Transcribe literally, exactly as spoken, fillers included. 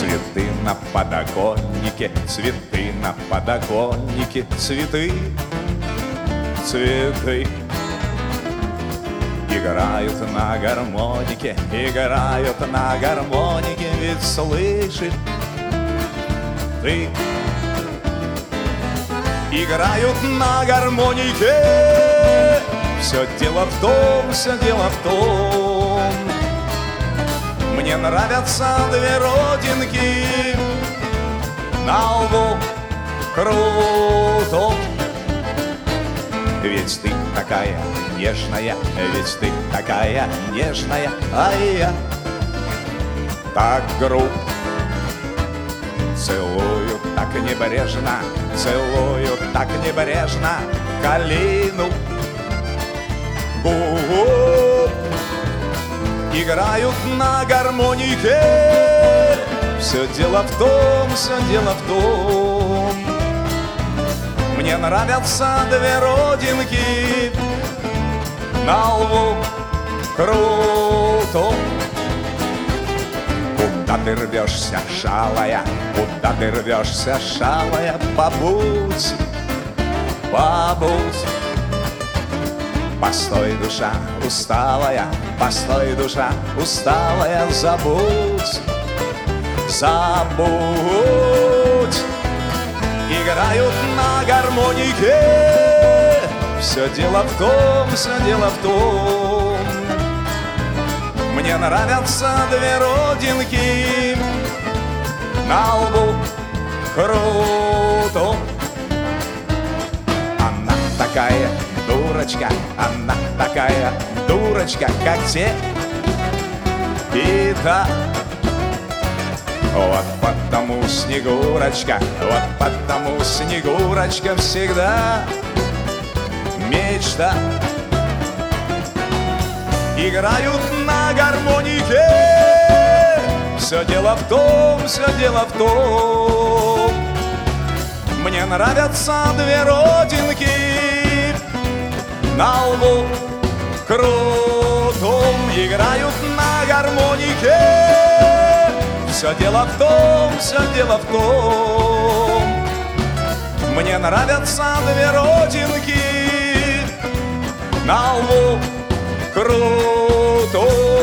Цветы на подоконнике, цветы на подоконнике, цветы, цветы. Играют на гармонике, играют на гармонике, ведь слышишь ты. Играют на гармонике, все дело в том, все дело в том. Мне нравятся две родинки на лбу крутом. Ведь ты такая нежная, ведь ты такая нежная, а я так груб. Целую так небрежно, целую так небрежно калину. У-у-у. Играют на гармонике, все дело в том, все дело в том. Мне нравятся две родинки на лбу крутом. Куда ты рвешься, шалая, куда ты рвешься, шалая, побудь, побудь. Постой, душа усталая, постой, душа усталая, забудь, забудь. Играют на гармонике, все дело в том, все дело в том. Мне нравятся две родинки на лбу крутом. Она такая дурочка, она такая дурочка, как те и та. Вот потому Снегурочка, вот потому Снегурочка всегда мечта. Играют на гармонике, все дело в том, все дело в том. Мне нравятся две родинки на лбу крутом. Играют на гармонике, все дело в том, все дело в том. Мне нравятся две родинки на лбу крутом.